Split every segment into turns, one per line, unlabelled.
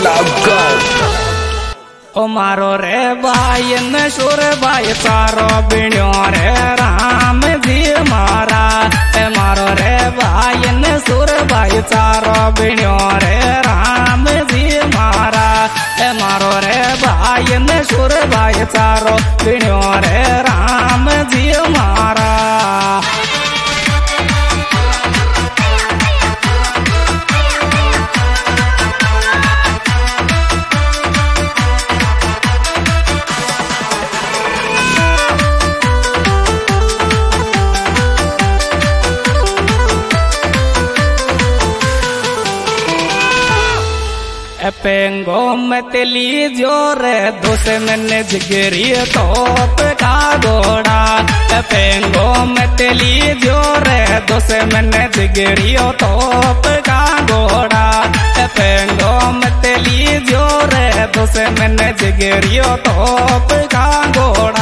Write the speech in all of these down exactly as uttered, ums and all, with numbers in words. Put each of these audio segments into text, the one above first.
तलाव गाँव।
ओ मारो रे भाई न सुर भाई सारो बिण्यो रे राम जी मारा। ए मारो रे भाई न सुर भाई सारो बिण्यो रे राम जी मारा। ए मारो रे भाई न सुर भाई सारो बिण्यो रे राम जी मारा। पेंगो में तिली जोरे दूसरे मैंने जिगरी तोप का घोड़ा। पेंगो में तिली जोरे दूसरे मैंने जिगरी तोप का घोड़ा। पेंगो में तिली जोरे दूसरे मैंने जिगरी तोप का घोड़ा।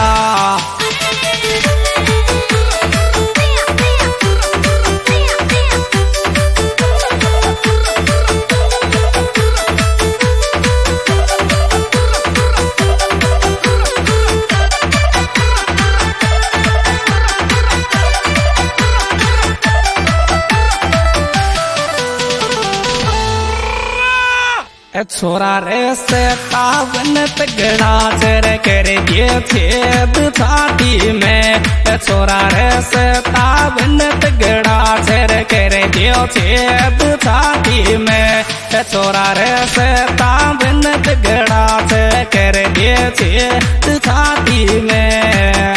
छोरा रे से तावन तगड़ा चेर कर ये छेद छाती में। छोरा रे से तावन तगड़ा चेर कर ये छेद छाती में। छोरा रे से तावन तगड़ा चेर कर ये छेद छाती में।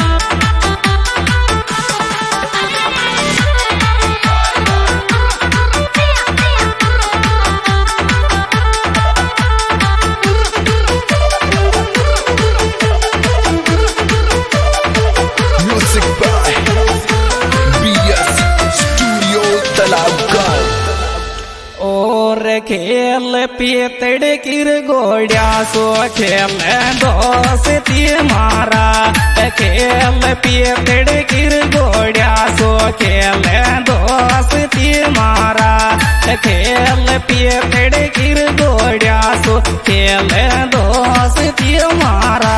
खेल पीतड़ किर गोड़िया सो खेल दोस्ती मारा। खेल पीतड़ किर गोड़िया सो खेल दोस्ती मारा। खेल पीतड़ किर गोड़िया सो खेल दोस्ती मारा।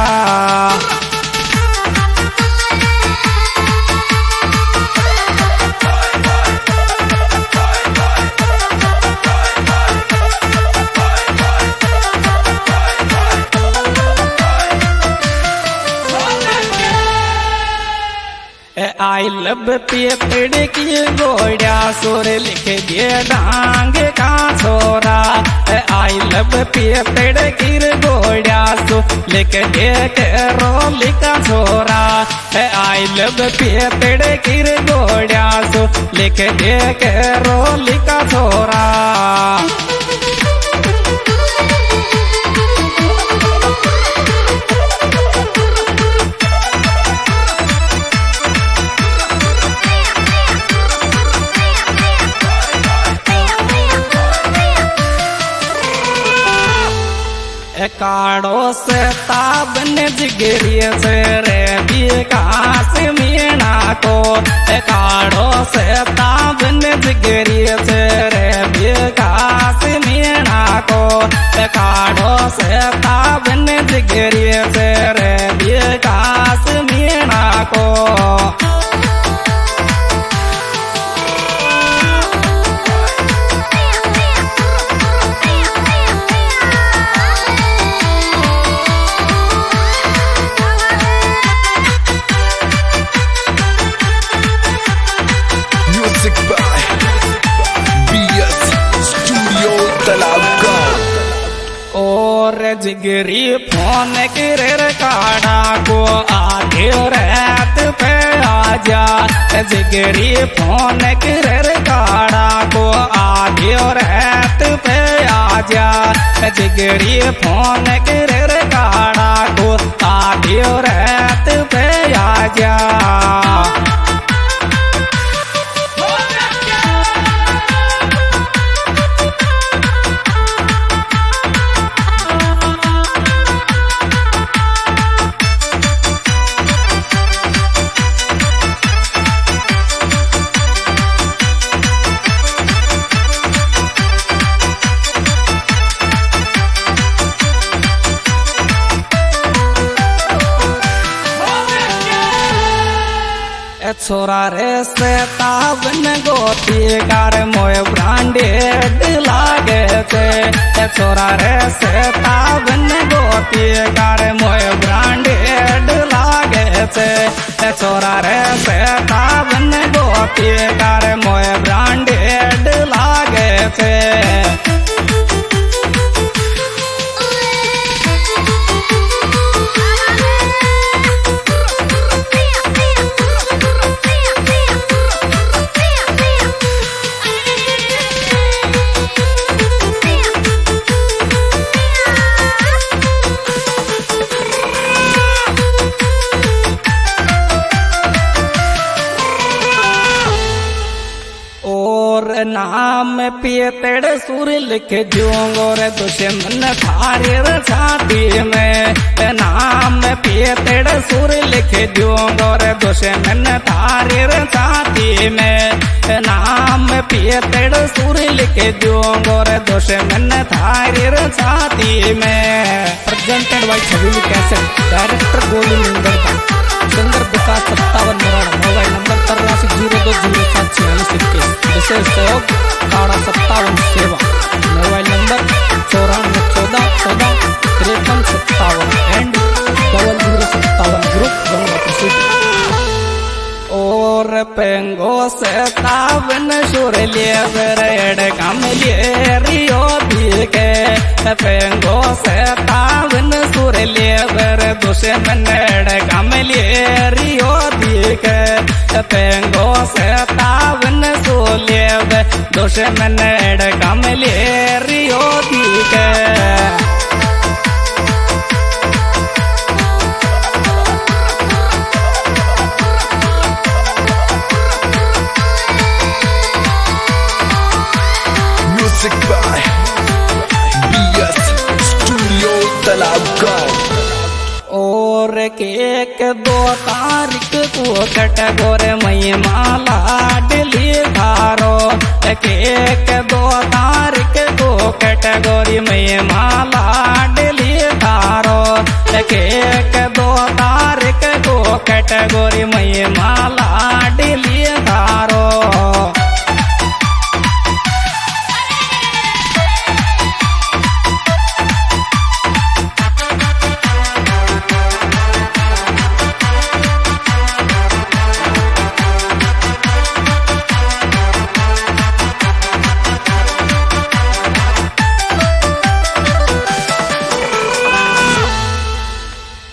आई लब पेड़ की गोड़िया सोर लिख दिए डांग का छोरा। आई लब पेड़ की गोड़िया सो लिख दिए रोल का छोरा। आई लब पेड़ की गोड़िया सो लिख दिए रोल का छोरा। काड़ो से ताबन जिगरी से रे विकास मीणा को। काड़ो से ताबन जिगरी से रे विकास मीणा को। काड़ो से ताबन जिगरी से रे विकास मीणा को। जिगरी फोन कर काड़ा को आधे रात पे आजा। जिगरी फोन कर काड़ा को आधे रात पे आजा। जिगरी फोन कर काड़ा को आधे रात पे आजा। छोरा रे से तावन गोती कार मोय ब्रांडेड लागे थे। छोरा रे से तावन गोती कार मोय ब्रांडेड लागे थे। छोरा रे से तावन गोती कार मोय ब्रांडेड लागे थे। नाम पियतड़ सुर लिख जोंगोर दुश्मन थारे छाती में। नाम पियतड़ सुर लिख जोंगोर दुश्मन थारे छाती में। नाम पियतड़ सुर लिख जोंगोर दुश्मन थारे छाती में। Presented by Chhavi cassette, director Govind singer Vikas सत्तावन मोराड़ा। मोबाइल नंबर तिरासी जीरो दो जीरो सात छियालीस इक्कीस। विशेष सहयोग काड़ा सत्तावन सेवा। मोबाइल नंबर चौरानवे चौदह चौदह तिरपन सत्तावन एंड डबल जीरो सत्तावन ग्रुप गंगा प्रसिद्ध। और पेंगो से तावन सुर रेड कमलिए रियो भी के। पेंगो से तावन सुर दुश्मन कमलिए रियो भी के। पेंगो से तावन सोलेव दुश्मन कमलिए रियो भी के।
Music by B S studio तालाब गाँव।
और केक दो तारीख को कटगोर मई माला डली धारो। केक दो तारीख को कटगोरी मई माला डली धारो। केक दो तारीख को कटगोरी मई माला